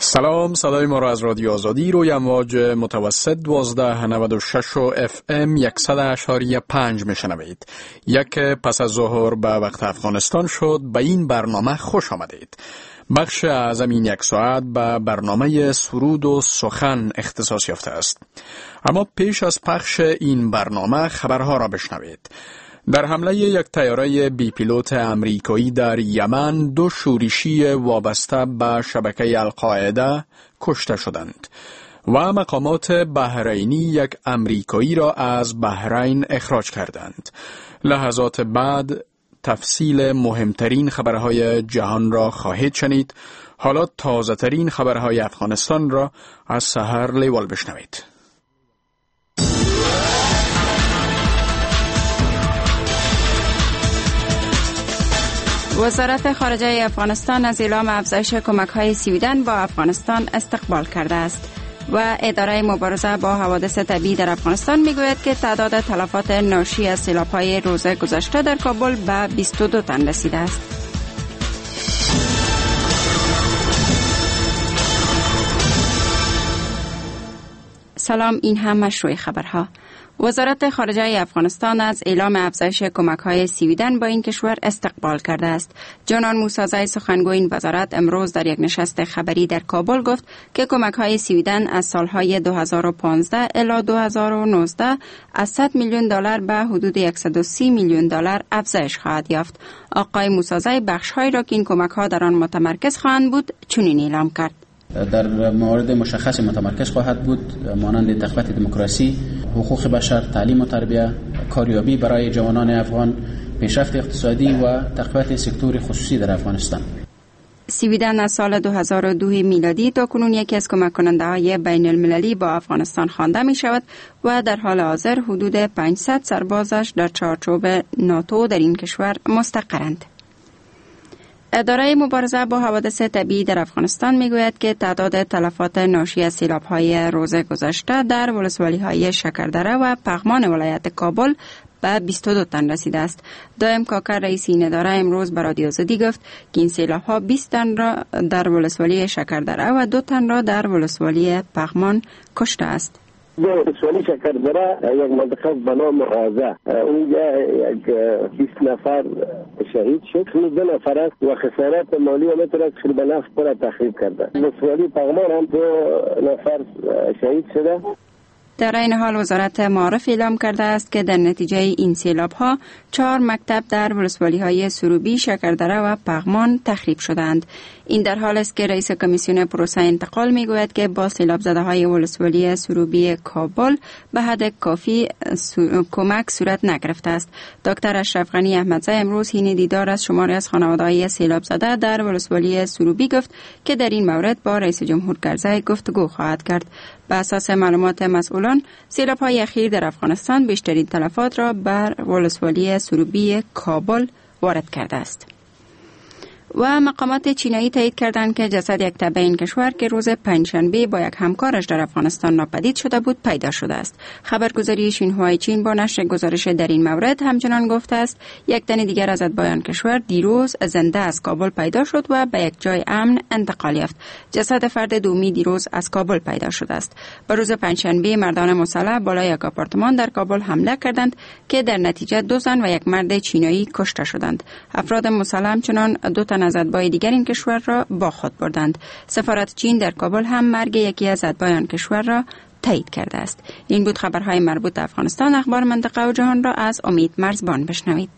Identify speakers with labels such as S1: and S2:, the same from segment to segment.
S1: سلام، صدای ما را از رادیو آزادی روی امواج متوسط 1296 و FM 100.5 میشنوید. یک پس از ظهر به وقت افغانستان شد. به این برنامه خوش آمدید. بخش اعظم این یک ساعت به برنامه سرود و سخن اختصاص یافته است. اما پیش از پخش این برنامه خبرها را بشنوید. در حمله یک طیاره بی پیلوت امریکایی در یمن 2 شورشی وابسته به شبکه القاعده کشته شدند و مقامات بحرینی یک امریکایی را از بحرین اخراج کردند. لحظات بعد تفصیل مهمترین خبرهای جهان را خواهید شنید. حالا تازه ترین خبرهای افغانستان را از سحر لیوال بشنوید.
S2: وزارت خارجه افغانستان از اعلام افزایش کمک‌های سویدن با افغانستان استقبال کرده است و اداره مبارزه با حوادث طبیعی در افغانستان میگوید که تعداد تلفات ناشی از سیلاب‌های روز گذشته در کابل به 22 تن رسیده است. سلام، این هم مشروع خبرها. وزارت خارجه افغانستان از اعلام افزایش کمک‌های سویدن با این کشور استقبال کرده است. جانان موسازی سخنگوی این وزارت امروز در یک نشست خبری در کابل گفت که کمک‌های سویدن از سالهای 2015 الی 2019 از 100 میلیون دلار به حدود 130 میلیون دلار افزایش خواهد یافت. آقای موسازی بخش‌هایی را که این کمک‌ها در آن متمرکز خواهند بود چنین اعلام کرد:
S3: در موارد مشخص متمرکز خواهد بود، مانند تقویت دموکراسی، حقوق بشر، تعلیم و تربیت، کاریابی برای جوانان افغان، پیشرفت اقتصادی و تقویت سکتور خصوصی در افغانستان.
S2: سویدن از سال 2002 میلادی تا کنون یکی از کمک کننده های بین المللی با افغانستان خوانده می شود و در حال حاضر حدود 500 سربازش در چارچوب ناتو در این کشور مستقرند. اداره مبارزه با حوادث طبیعی در افغانستان میگوید که تعداد تلفات ناشی از سیلاب‌های روز گذشته در ولسوالی‌های شکردره و پغمان ولایت کابل به 22 تن رسیده است. دائم کاکر رئیس این اداره امروز به رادیو آزادی گفت که این سیلاب‌ها 20 تن را در ولسوالی شکردره و 2 تن را در ولسوالی پغمان کشته است.
S4: ولسوالی شکردره یک منطقه به نام غازه، اونجا یک 20 نفر شهید شد، 2 نفر است و خسارات مالی و متر تقریبا نفت پر تخریب کرده. ولسوالی پغمان هم 2 نفر شهید شده.
S2: در این حال وزارت معارف اعلام کرده است که در نتیجه این سیلاب‌ها 4 مکتب در ولسوالی‌های سروبی، شکردره و پغمان تخریب شدند. این در حال است که رئیس کمیسیون پروسه انتقال میگوید که با سیلاب زده‌های ولسوالی سروبی کابل به حد کافی کمک صورت نگرفته است. دکتر اشرف غنی احمدزی امروز حین دیدار از شماری از خانواده‌های سیلاب زده در ولسوالی سروبی گفت که در این مورد با رئیس جمهور کرزی گفتگو خواهد کرد. به اساس معلومات مسئولان، سیلاب‌های اخیر در افغانستان بیشترین تلفات را بر ولسوالی سروبی کابل وارد کرده است. و مقامات چینایی تایید کردند که جسد یک تبع این کشور که روز پنجشنبه با یک همکارش در افغانستان ناپدید شده بود پیدا شده است. خبرگزاری شینهوای چین با نشر گزارش در این مورد همچنان گفته است یک تن دیگر از اتباعان کشور دیروز زنده از کابل پیدا شد و به یک جای امن انتقال یافت. جسد فرد دومی دیروز از کابل پیدا شده است. به روز پنجشنبه مردان مسلح بالای یک آپارتمان در کابل حمله کردند که در نتیجه 2 زن و یک مرد چینایی کشته شدند. افراد مسلح همچنان 2 تن از اتباع دیگر این کشور را با خود بردند. سفارت چین در کابل هم مرگ یکی از اتباع کشور را تایید کرده است. این بود خبرهای مربوط به افغانستان. اخبار منطقه و جهان را از امید مرزبان بشنوید.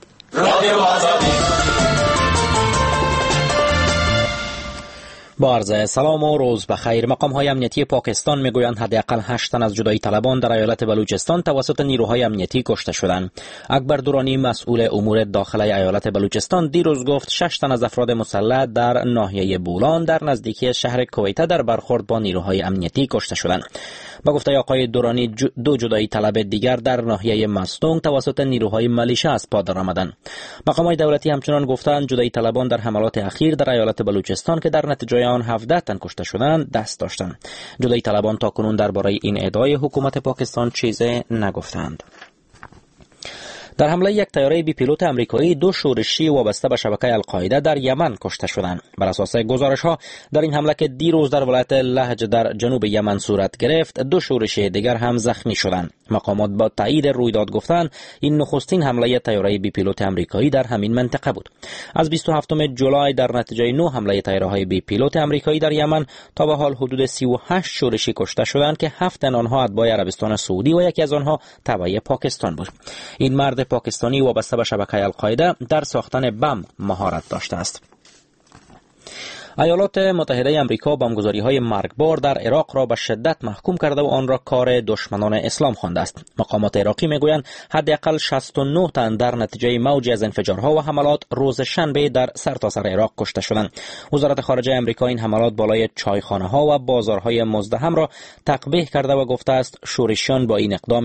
S5: با عرض سلام و روز بخیر. مقام‌های امنیتی پاکستان میگویند حداقل 8 تن از جدایی طلبان در ایالت بلوچستان توسط نیروهای امنیتی کشته شدند. اکبر درانی مسئول امور داخلی ایالت بلوچستان دیروز گفت 6 تن از افراد مسلح در ناحیه بولان در نزدیکی شهر کویته در برخورد با نیروهای امنیتی کشته شدند. با گفته آقای دورانی 2 جدایی طلب دیگر در ناحیه مستونگ توسط نیروهای ملیشه از پا درآمدند. مقامات دولتی همچنان گفتند جدایی طلبان در حملات اخیر در ایالت بلوچستان که در نتیجه آن 17 تن کشته شدند دست داشتند. جدایی طلبان تاکنون درباره این ادعای حکومت پاکستان چیزی نگفتند. در حمله یک طیاره بی پیلوت آمریکایی 2 شورشی وابسته به شبکه القاعده در یمن کشته شدند. بر اساس گزارش‌ها در این حمله که دیروز در ولایت لهج در جنوب یمن صورت گرفت، 2 شورشی دیگر هم زخمی شدند. مقامات با تایید رویداد گفتند این نخستین حمله طیاره بی پیلوت آمریکایی در همین منطقه بود. از 27 جولای در نتیجه 9 حمله طیاره‌های بی پیلوت آمریکایی در یمن تا به حال حدود 38 شورشی کشته شدند که 7 آنها اتباع عربستان سعودی و یکی از آنها تبع پاکستان بود. این مرد پاکستانی وابسته به شبکه القاعده در ساختن بم مهارت داشته است. ایالات متحده آمریکا بمبگذاری‌های مرگبار در عراق را به شدت محکوم کرده و آن را کار دشمنان اسلام خوانده است. مقامات عراقی میگویند حداقل 69 تن در نتیجه موجی از انفجارها و حملات روز شنبه در سرتاسر عراق کشته شدند. وزارت خارجه آمریکا این حملات بالای چایخانه‌ها و بازارهای مزدحم را تقبیح کرده و گفته است شورشیان با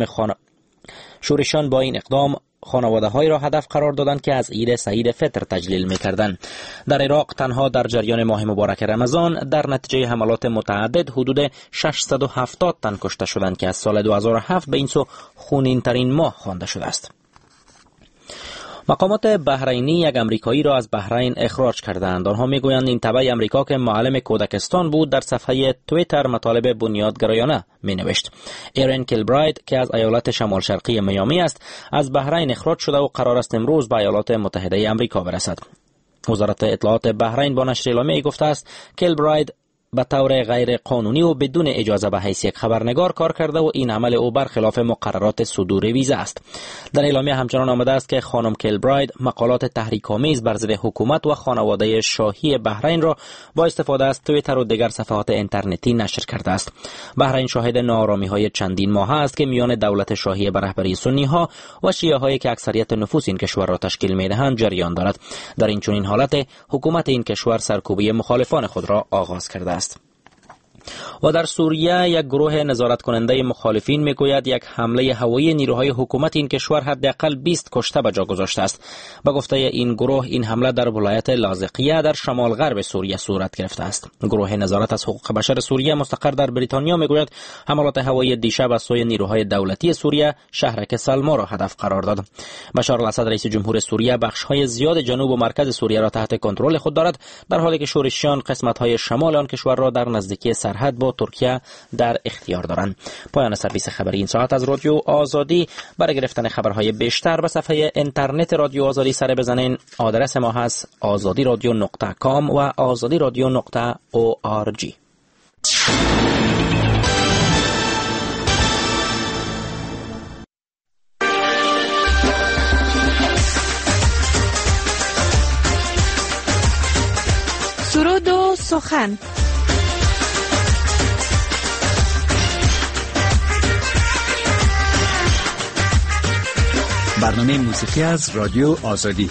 S5: این اقدام خانواده‌هایی را هدف قرار دادند که از عید سعید فطر تجلیل می‌کردند. در عراق تنها در جریان ماه مبارک رمضان در نتیجه حملات متعدد حدود 670 تن کشته شدند که از سال 2007 به این سو خونین‌ترین ماه خوانده شده است. مقامات بحرینی یک امریکایی را از بحرین اخراج کردند. آنها میگویند این تبع امریکا که معلم کودکستان بود در صفحه توییتر مطالب بنیادگرایانه مینوشت. ایرن کیلبراید که از ایالت شمال شرقی میامی است از بحرین اخراج شده و قرار است امروز به ایالات متحده آمریکا برسد. وزارت اطلاعات بحرین با نشر اعلامیه‌ای گفته است کیلبراید به طور غیر قانونی و بدون اجازه به حیث یک خبرنگار کار کرده و این عمل او برخلاف مقررات صدور ویزا است. در اعلامیه همچنان آمده است که خانم کیلبراید مقالات تحریک‌آمیز بر ضد حکومت و خانواده شاهی بحرین را با استفاده از توییتر و دیگر صفحات اینترنتی نشر کرده است. بحرین شاهد ناآرامی‌های چندین ماه است که میان دولت شاهی به رهبری سنی‌ها و شیعه‌هایی که اکثریت نفوس این کشور را تشکیل می‌دهند جریان دارد. در این چنین حالت حکومت این کشور سرکوبی مخالفان خود را آغاز کرده است. و در سوریه یک گروه نظارت کننده مخالفین میگوید یک حمله هوایی نیروهای حکومت این کشور حداقل 20 کشته به جا گذاشته است. به گفته این گروه این حمله در ولایت لاذقیه در شمال غرب سوریه صورت گرفته است. گروه نظارت از حقوق بشر سوریه مستقر در بریتانیا میگوید حملات هوایی دیشب از سوی نیروهای دولتی سوریه شهرک سلما را هدف قرار داد. بشار الاسد رئیس جمهور سوریه بخش‌های زیاد جنوب و مرکز سوریه را تحت کنترل خود دارد، در حالی که شورشیان قسمت‌های شمال آن کشور را در نزدیکی سرحد با ترکیه در اختیار دارند. پایان سرویس خبری این ساعت از رادیو آزادی. برای گرفتن خبرهای بیشتر به صفحه اینترنت رادیو آزادی سر بزنین. آدرس ما هست azadiradio.com و azadiradio.org.
S6: سرود و سخن.
S7: برنامه موسیقی از رادیو آزادی.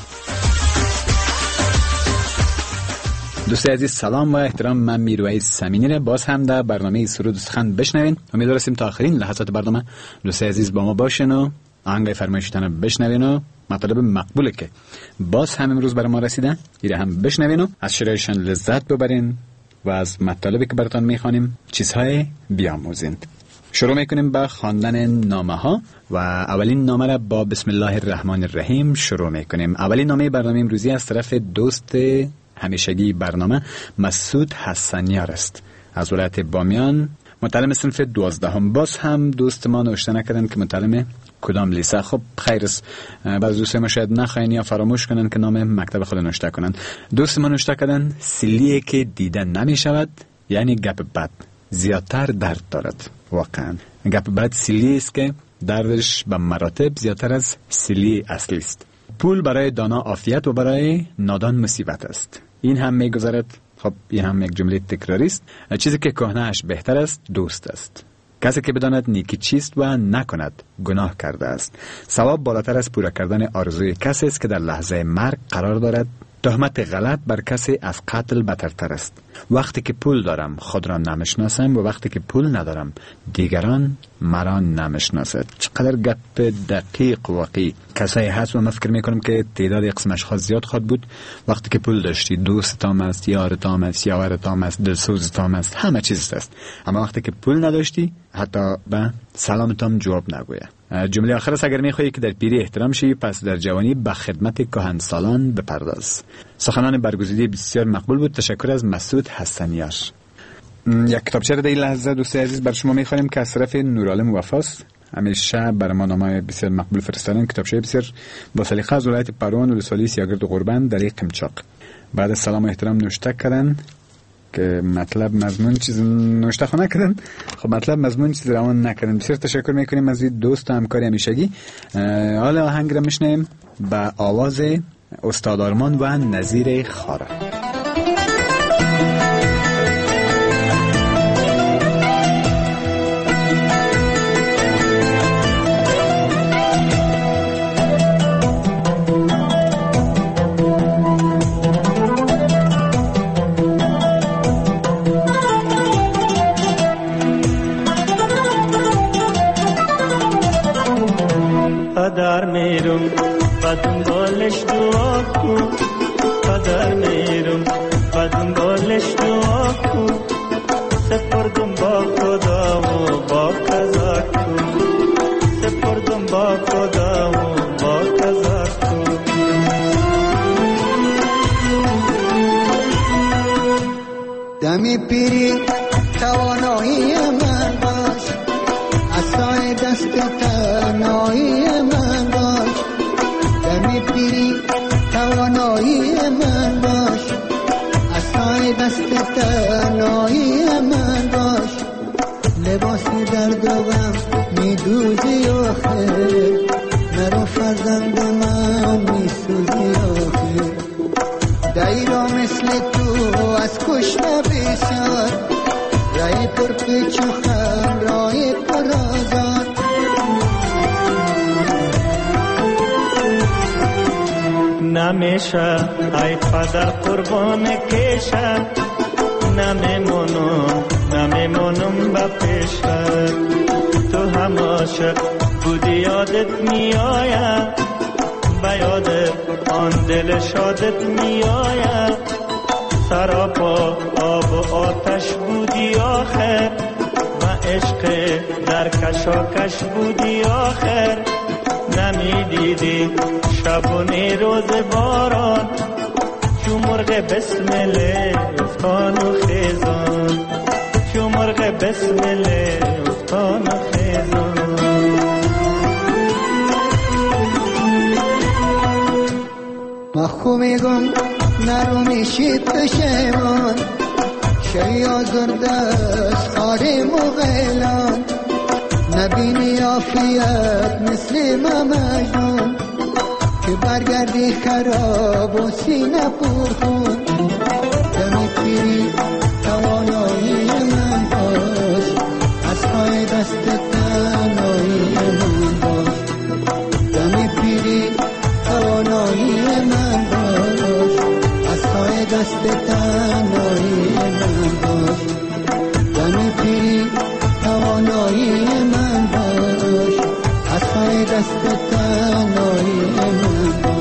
S7: دوستان عزیز سلام و احترام، من میرویس سمینی را باز هم در برنامه سرود و سخن بشنوین. امیدوارم تا آخرین لحظات برنامه دوستان عزیز با ما باشین و آهنگ فرمایشتان بشنوین و مطالب مقبوله که باز هم امروز برای ما رسیدن ایره هم بشنوین و از شنیدنشان لذت ببرین و از مطالبی که براتون میخوانیم چیزهای بیاموزین. شروع میکنیم با خواندن نامه ها و اولین نامه را با بسم الله الرحمن الرحیم شروع میکنیم. اولین نامه برنامه امروزی از طرف دوست همیشگی برنامه مسعود حسنیار است از ولایت بامیان، متعلم صنف 12. باز هم دوست ما نوشته نکردن که متعلم کدام لیسه. خب خیر است، بعضی دوست ما شاید نخواین یا فراموش کنن که نام مکتب خود نوشته کنن. دوست ما نوشته کردن سیلیه که دیده نمی شود، یعنی گپ بد زیادتر درد دارد. واقعا گپ بد سیلی است که دردش به مراتب زیادتر از سیلی اصلی است. پول برای دانا عافیت و برای نادان مصیبت است. این هم میگذرد. خب این هم یک جمله تکراری است. چیزی که کهنه‌اش بهتر است دوست است. کسی که بداند نیکی چیست و نکند گناه کرده است. ثواب بالاتر از پورا کردن آرزوی کسی است که در لحظه مرگ قرار دارد. تهمت غلط بر کسی از قتل بدتر است. وقتی که پول دارم خود را نمیشناسم و وقتی که پول ندارم دیگران مرا نمیشناسد. چقدر گپ دقیق واقعی. کسایی هست و من فکر میکنم که تعداد قسمش خواهد زیاد خواهد بود. وقتی که پول داشتی دوستام است، یارتام است، یاورتام است، دلسوزتام است، همه چیز است. اما وقتی که پول نداشتی حتی به سلامتم جواب نگوید. جمله آخر است: اگر میخواهی که در پیری احترام شی، پس در جوانی به خدمت کهنسالان بپرداز. سخنان برگزیده بسیار مقبول بود. تشکر از مسعود حسنیار. یک کتابچه را در این لحظه دوست عزیز بر شما میخوانیم که از طرف نورعالم وفاست. همیشه بر ما نامه بسیار مقبول فرستادن. کتابچه بسیار با سلیقه از ولایت پروان ولسوالی سیاگرد و قربان در قمچاق. بعد از سلام و احترام نوشته کردن که مطلب مضمون چیز نوشته خو نکردن. خب مطلب مضمون چیز روان نکردن. بسیار تشکر میکنیم از این دوست و همکاری همیشگی. حالا آهنگ را میشنیم با آواز استاد آرمان و نظیر خاره.
S8: قدر میرم و دنبالش دعا کن، قدر میرم و دنبالش دعا کن، سپردم با خدا و با قضا کن، سپردم با خدا و با قضا کن.
S9: دمی پیری توانایی من باش، عصای دست تنهایی من باش. دمی پیری توانایی من باش، عصای دست تنهایی من باش. لباسی درد و غم میدوزی آخر، مرا فرزند من میسوزی آخر. دایرا مثل تو از کشته بسیار، رای پر پیچ و خم رای پر آزاد.
S8: نمیشه ای پدر قربان کشه، نمیمونم با پیشه. تو هم عاشق بودی یادت میآید، به یادت آن دل شادت میآید. سراپا آب و آتش بودی آخر، و عشق در کشاکش بودی آخر. نمیدیدی شب و روز باران، چو مرغ بسمله افتان و خیزان، چو مرغ بسمله افتان و خیزان.
S9: ما خو میگم نرو میشی پشیمان، شی آزرده از خاره مغیلان. نبینی عافیت مثل ما مجنون، که برگردی خراب و سینه پر خون. دمی پیری توانایی من باش، از پای دست تنهایی من باش. دمی پیری توانایی من باش، از پای دست تنهایی من باش. دمی پیری توانایی من باش، از پای دست تنهایی من باش.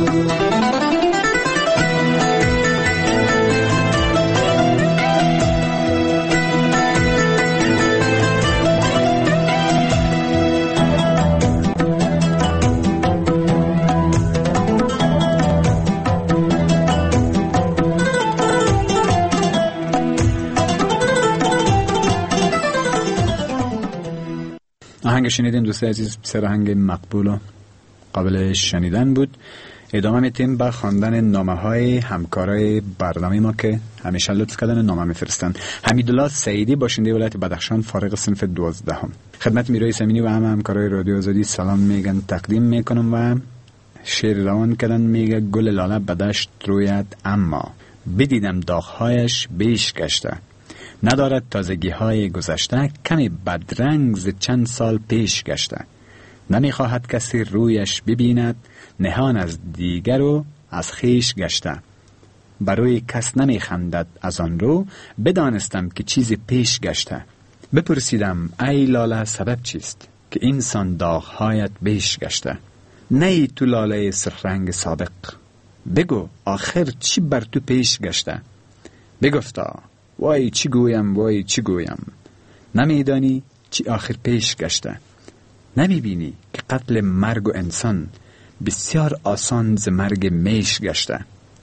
S7: آهنگ شنیدیم دوست عزیز، بسیار آهنگ مقبول و قابل شنیدن بود. ادامه میتیم با خواندن نامه های همکارای برنامه ما که همیشه لطف کردن نامه میفرستن. حمیدالله سعیدی باشنده ولایت بدخشان، فارغ صنف 12. خدمت میرای سمینی و همکارای رادیو آزادی سلام میگن، تقدیم میکنم و شعر روان کردن. میگه گل لاله بدشت روید، اما بدیدم داغهایش بیش گشته. ندارد تازگی های گذشته، کمی بدرنگ ز چند سال پیش گشته. نمیخواهد کسی رویش ببیند، نهان از دیگر و از خیش گشته. بروی کس نمیخندد از آن رو، بدانستم که چیزی پیش گشته. بپرسیدم ای لاله سبب چیست، که اینسان داغهایت بیش گشته. نی تو لاله سرخرنگ سابق، بگو آخر چی بر تو پیش گشته. بگفتا وای چی گویم، وای چی گویم. نمیدانی چی آخر پیش گشته. نمیبینی که قتل مرگ و انسان بسیار آسان ز مرگ میش گشته.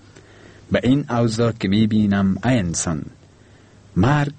S7: به این اوضاع که میبینم ای انسان، مرگ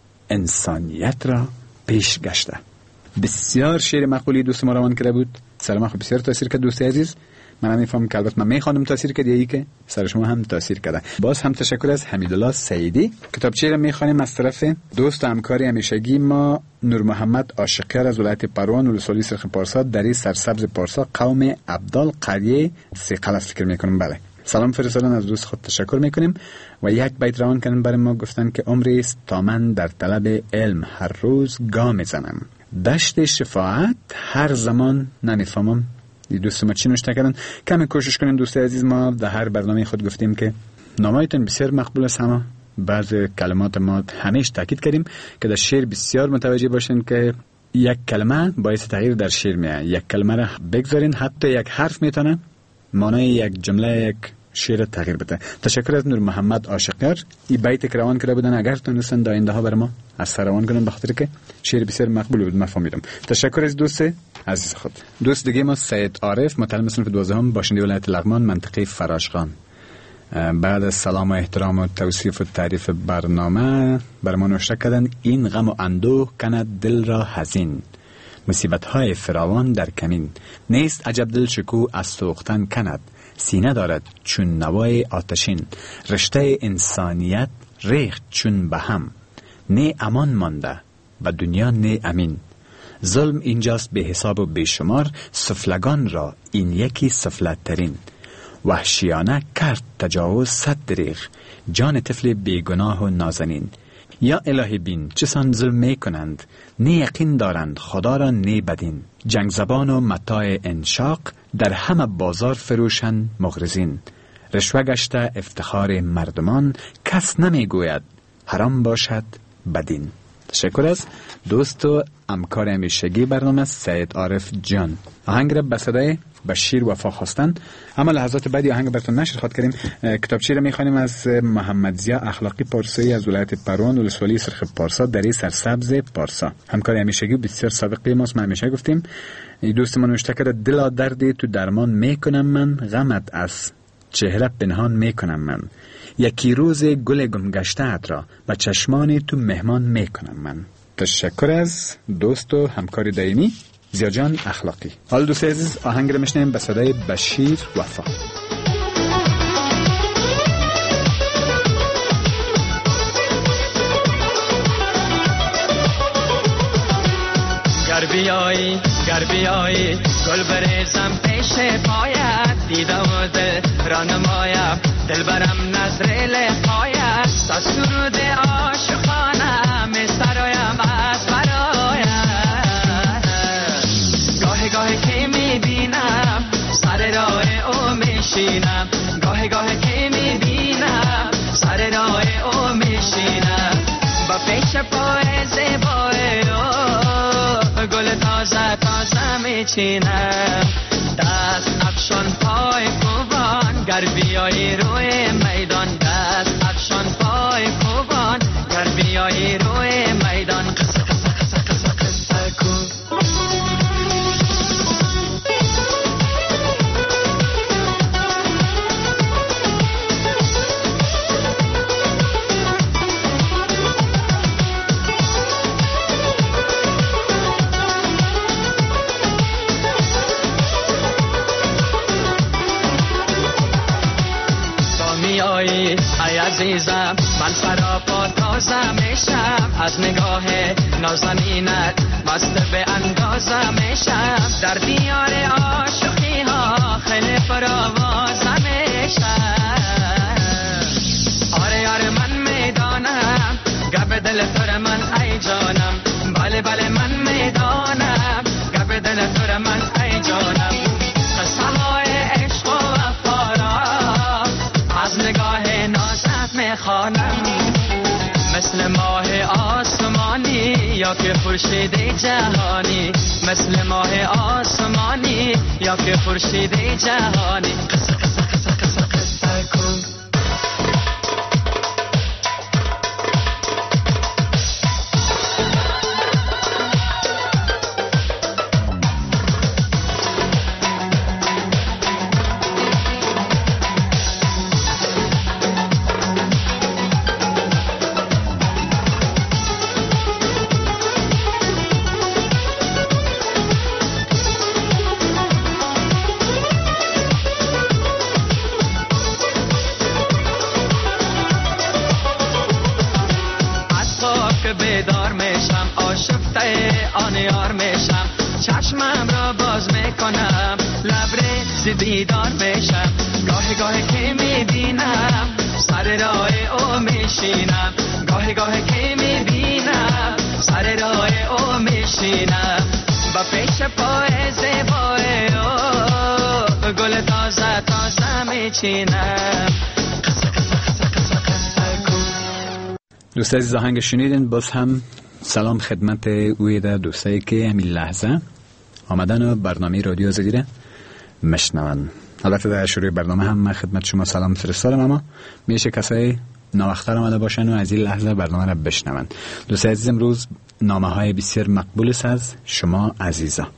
S7: انسانیت را پیش گشته. بسیار شعر مقبولی دوست ما روان کرده بود. سر من بسیار تاثیر کرد دوست عزیز. من نمیفهم که البته من میخوانم تاثیر کرد یا ای که سر شما هم تاثیر کرده. باز هم تشکر از حمیدالله سعیدی. کتابچه را میخوانیم از طرف دوست و همکار همیشگی ما نور محمد عاشقیار از ولایت پروان ولسوالی سرخ پارسا، دری سرسبز پارسا، قوم عبدال، قریه سیقل فکر میکنم. بله، سلام فرستادن از دوست خود تشکر میکنیم و یک بیت روان کردن برای ما. گفتن که عمری است تا من در طلب علم هر روز گام میزنم، دشت شفاعت هر زمان نمیفهمم. دوست ما چی نوشته کردن؟ کمی کوشش کنین دوست عزیز. ما در هر برنامه خود گفتیم که نامه‌تون بسیار مقبول است، اما بعض کلمات ما همیشه تاکید کردیم که در شعر بسیار متوجه باشین که یک کلمه باعث تغییر در شعر میشه. یک کلمه را بگذارین، حتی یک حرف میتونه معنای یک جمله یک شعر تغییر بده. تشکر از نور محمد عاشقیار. این بیت که روان کرده بودن اگر تونستن در آینده ها برای ما از سر روان کنن، بخاطر که شعر بسیار مقبول بود. من فهمیدم. تشکر از دوست عزیز خود. دوست دیگه ما سید عارف، متعلم صنف 12 باشنده ولایت لغمان، منطقه فراشخان. بعد از سلام و احترام و توصیف و تعریف برنامه بر ما نوشته کردن این غم و اندوه کند دل را حزین، مصیبت های فراوان در کمین، نیست عجب دل شکوه از سوختن کند، سینه دارد چون نوای آتشین، رشته انسانیت ریخت چون به هم، نه امان مانده و دنیا نه امین، ظلم اینجاست به حساب و بیشمار، سفلگان را این یکی سفلت ترین، وحشیانه کرد تجاوز صد دریغ، جان طفل بیگناه و نازنین، یا الهی بین چسان ظلم می کنند، نه یقین دارند خدا را نه بدین، جنگ زبان و متاع انشاق در همه بازار فروشن مغرزین، رشوه گشته افتخار مردمان کس نمی گوید حرام باشد بدین. تشکر از دوست و همکار همیشگی برنامه سید عارف جان. آهنگ را به صدای بشیر وفا خواستن، اما لحظات بعدی آهنگ براتون نشر خواهد کردیم. کتابچه را میخوانیم از محمد ضیا اخلاقی پارسایی از ولایت پروان ولسوالی سرخ پارسا، دری سرسبز پارسا، همکار همیشگی بسیار سابقه ماست. ما همیشه گفتیم این دوست ما نوشته کرده دلا دردی تو درمان میکنم من، غمت از چهره پنهان میکنم من، یکی روز گل گمگشته را به چشمان تو مهمان میکنم من. تشکر از دوست و همکار دائمی ضیا جان اخلاقی. حالا دوست عزیز آهنگ رو میشنیم به صدای بشیر وفا.
S10: گر بیایی گل بریزم پیش پایت، دیدم و دل را نمایم دل برم نظر لقایت، تا سرود عاشقانه می سرایم از برایت، گاهی گاهی که می بینم سر راه او می شینم، گاهی گاهی که می بینم سر راه او می شینم، با پیش پای زیبای او گل تازه تازه می چینم، دست افشان پای کوبان گر بیایی روی میدان، دست افشان پای کوبان گر بیایی روی میدان، قصه قصه قصه قصه قصه کن. ای عزیزم من سراپا تازه میشم، از نگاه نازنینت مست به اندازه میشم، در دیار عاشقی ها خیلی پروازه میشم، آره آره من میدانم گب دل تو من ای جانم، بله بله من میدانم گب دل تو من ای جانم، قصه های عشق و وفا را از نگاه نازت میخوانم، مثل ماه آسمانی یا که خورشید جهانی، مثل ماه آسمانی یا که خورشید جهانی، قصه قصه قصه قصه قصه کن. که بیدار میشم آشفته آن یار میشم چشمم را باز میکنم لبریز دیدار میشم گاهی گاهی که میبینم سر راه او میشینم گاهی گاهی که میبینم سر راه او میشینم با پیش پای زیبای او گل تازه تازه میچینم.
S7: دوست عزیز آهنگ شنیدین. باز هم سلام خدمت اوی در دوستایی که همین لحظه آمدن و برنامه رادیو آزادی را مشنون. البته در شروع برنامه هم من خدمت شما سلام فرستادم، اما میشه کسایی ناوقتر آمده باشن و از این لحظه برنامه را بشنون. دوست عزیز امروز نامه های بسیار مقبول است از شما عزیزا.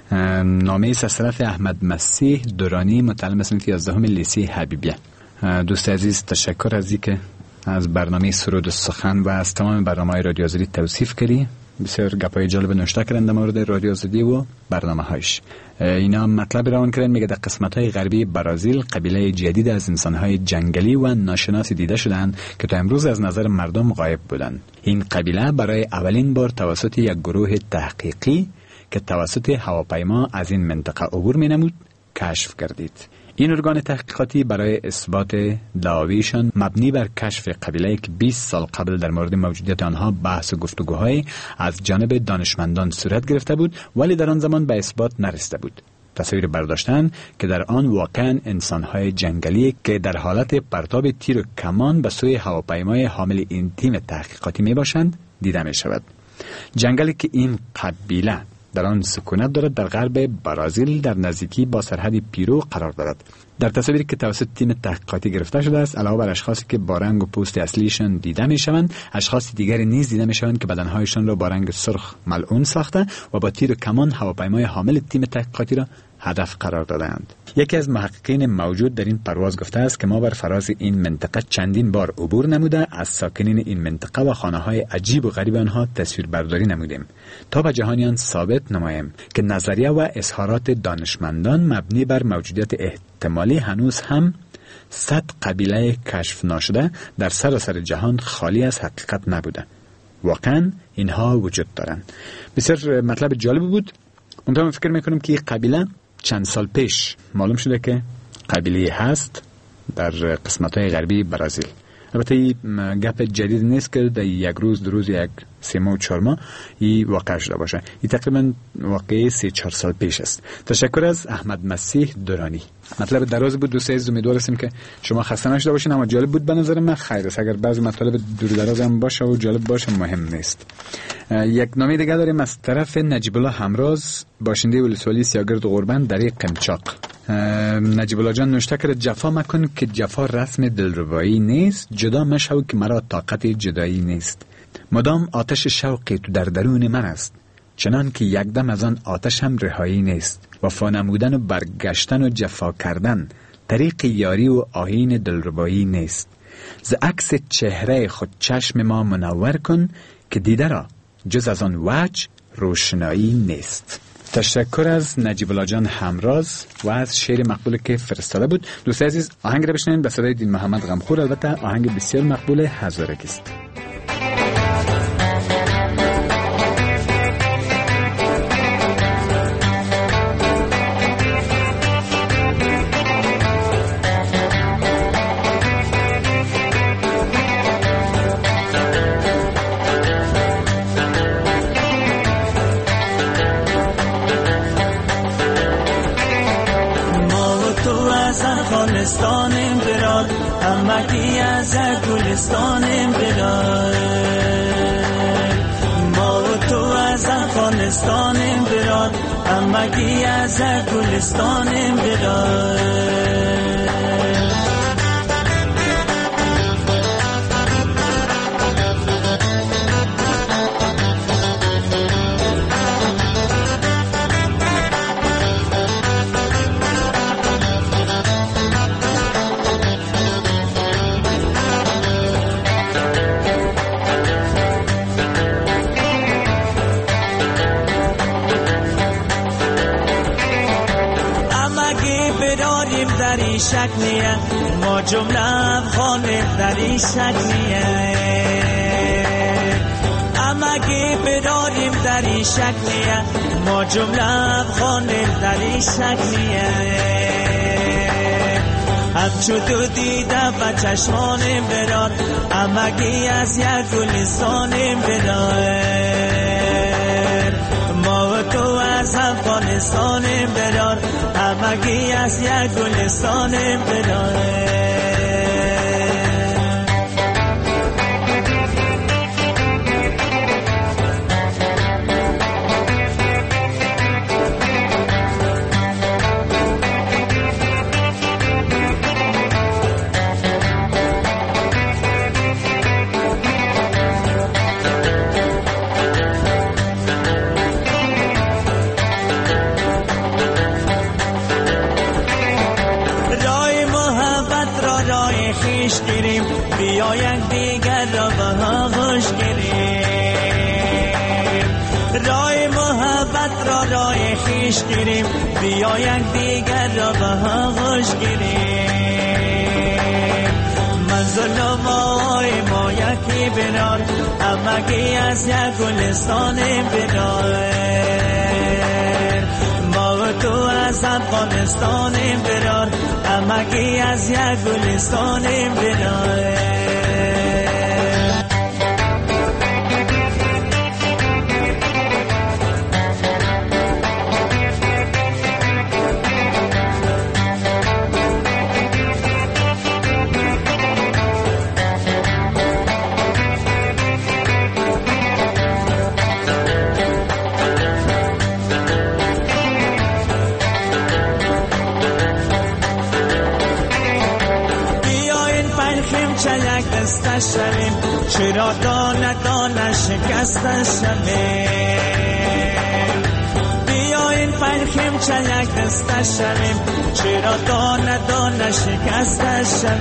S7: نامه است از طرف احمد مسیح دورانی متعلم صنف 11 لیسه حبیبیه. دوست عزیز تشکر از اینکه از برنامه سرود و سخن و از تمام برنامه‌های رادیو آزادی توصیف کردی. بسیار گپای جالب نوشته کردن در مورد رادیو آزادی و برنامه‌هاش. اینا مطلب روان کردن، میگه در قسمت‌های غربی برزیل قبیله جدید از انسان‌های جنگلی و ناشناسی دیده شدند که تا امروز از نظر مردم غایب بودند. این قبیله برای اولین بار توسط یک گروه تحقیقی که توسط هواپیما از این منطقه عبور می‌نمود کشف گردید. این ارگان تحقیقاتی برای اثبات دعاویشان مبنی بر کشف قبیله که 20 سال قبل در مورد موجودیت آنها بحث و گفتگوهای از جانب دانشمندان صورت گرفته بود، ولی در آن زمان به اثبات نرسیده بود. تصویر برداشتن که در آن واقعا انسانهای جنگلی که در حالت پرتاب تیر و کمان به سوی هواپیمای حامل این تیم تحقیقاتی می باشند دیده می شود. جنگلی که این قبیله در آن سکونت دارد در غرب برزیل در نزدیکی با سرحد پیرو قرار دارد. در تصاویری که توسط تیم تحقیقاتی گرفته شده است، علاوه بر اشخاصی که با رنگ و پوست اصلیشان دیده میشوند، اشخاص دیگری نیز دیده میشوند که بدنهایشان را با رنگ سرخ ملعون ساخته و با تیر و کمان هواپیمای حامل تیم تحقیقاتی را هدف قرار دادند. یکی از محققین موجود در این پرواز گفته است که ما بر فراز این منطقه چندین بار عبور نموده از ساکنین این منطقه و خانه‌های عجیب و غریب آنها تصویربرداری نمودیم تا به جهانیان ثابت نماییم که نظریه و اظهارات دانشمندان مبنی بر موجودیت احتمالی هنوز هم 100 قبیله کشف ناشده در سراسر جهان خالی از حقیقت نبوده. واقعا اینها وجود دارند. بسیار مطلب جالب بود. منتها فکر میکنم که این قبیله چند سال پیش معلوم شده که قبیله هست در قسمت‌های غربی برزیل. البته این گپ جدید نیست که در یک روز دو روز یک 3 ماه و 4 ماه این واقع شده باشه. این تقریبا واقعی 3-4 سال پیش است. تشکر از احمد مسیح دورانی. مطلب دراز بود دوست عزیز، امیدوار هستیم که شما خسته نشده باشین، اما جالب بود به نظر من. خیر است اگر بعضی مطالب دور دراز هم باشه و جالب باشه مهم نیست. یک نامه دیگه داریم از طرف نجیب الله همراز، باشنده ولسوالی سیاگرد قربان در قمچاق. نجیب الله جان نوشته کرد جفا مکن که جفا رسم دلربایی نیست، جدا مشو که مرا طاقت جدایی نیست. مدام آتش شوقی تو در درون من است، چنان که یک دم از آن آتش هم رهایی نیست. وفا نمودن و برگشتن و جفا کردن طریق یاری و آیین دلربایی نیست. ز عکس چهره خود چشم ما منور کن که دیده را جز از آن وجه روشنایی نیست. تشکر از نجیب الله جان همراز و از شعر مقبول که فرستاده بود. دوست عزیز آهنگ را بشنوید به صدای دین محمد غمخور. البته آهنگ بسیار مقبول هزارک است.
S8: گلستانم براد همکی از گلستانم براد ما و تو از افغانستانم براد همکی از گلستانم براد شک نیه ما جمله افغان در این شک نیه همگی براریم در این شکلیه ما جمله افغان در این شکلیه همچو تو دیده و چشمانیم برار همگی از یک گلستانیم برار ما و تو از افغانستانیم برار همگی از یک گلستانیم برار بیا یک دیگر را به آغوش گیریم راه محبت را راه خویش گیریم بیا یک دیگر را به آغوش گیریم منزل و ما یکی برار همگی از یک گلستان برار ما و تو از افغانستان برار همگی از یک گلستان برار شویم چرا دانه دانه شکسته شویم بیاین پنخیم چلک دسته شویم چرا دانه دانه شکسته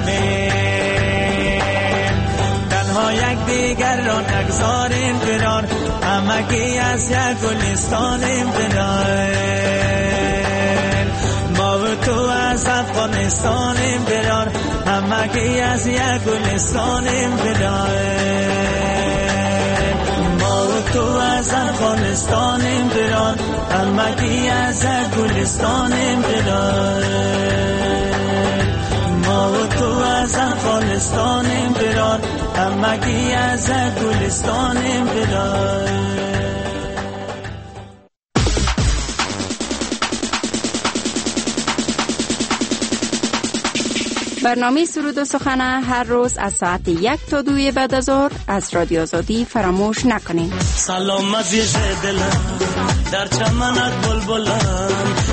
S8: شویم تنها یک دیگر را نگذاریم برار همگی از یک گلستانیم برار ما و تو از افغانستانیم برار همگی از یک گلستانیم برار ما و تو از افغانستانیم برار همگی از یک گلستانیم برار ما و تو از افغانستانیم برار همگی از یک گلستانیم برار
S2: برنامه سرود و سخن هر روز از ساعت 1 تا 2 بعد از ظهر از رادیو آزادی فراموش نکنید.
S8: سلام عزیز دلم در چمنت بلبلم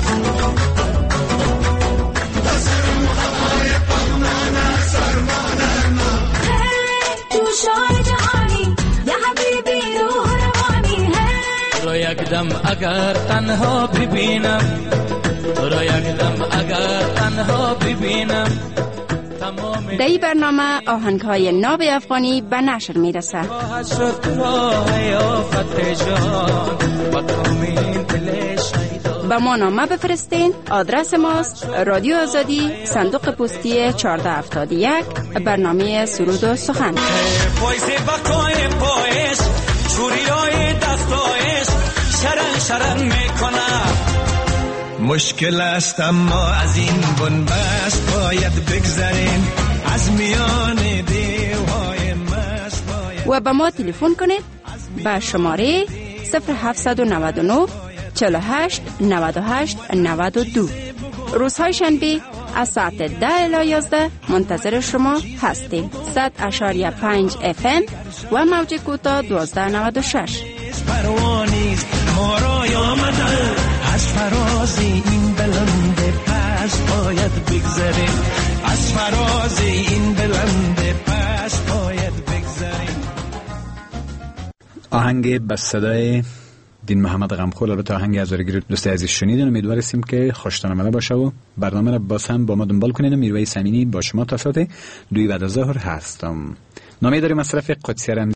S11: تو شاه جهانی یا حبیبی روح روانی
S10: رو یک دم اگر تنها ببینم رو یک دم اگر تنها ببینم
S2: در این برنامه آهنگ‌های ناب افغانی به نشر میرسه. با ما نامه بفرستین. آدرس ماست رادیو آزادی، صندوق پستی 1471، برنامه سرود و سخن.
S12: مشکل است اما از این بنبست باید بگذریم از میان دیوهای مست باید.
S2: و به ما تلفن کنید به شماره 0799 48 98 92. روزهای شنبه از ساعت 10 الی 11 منتظر شما هستیم. 100.5 FM و موج کوتاه 1296.
S12: پروانیز ما را آمده از فراز این بلند پس باید بگذریم از فراز این بلند پس باید بگذریم.
S7: آهنگ به صدای دین محمد غمخور، البته آهنگ هزارگیر دوست عزیز شنیدین. امیدواریم که خوشتان آمده باشه و برنامه را باز هم با ما دنبال کنین. میرویس امینی با شما تا ساعت 2 بعد از ظهر هستم. نامه داریم از طرف قدسی